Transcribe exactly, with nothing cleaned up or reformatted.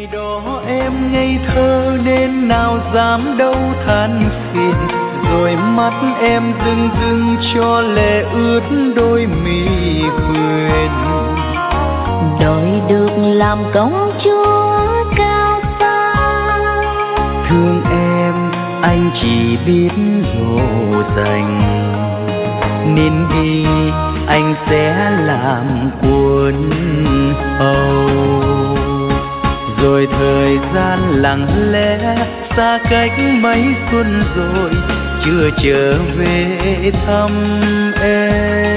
Ngày đó em ngây thơ nên nào dám đâu than phiền, rồi mắt em rưng rưng cho lệ ướt đôi mi huyền. Đòi được làm công chúa cao xa, thương em anh chỉ biết dỗ dành, nên đi anh sẽ làm quân hầu. Rồi thời gian lặng lẽ xa cách mấy xuân rồi, chưa trở về thăm em.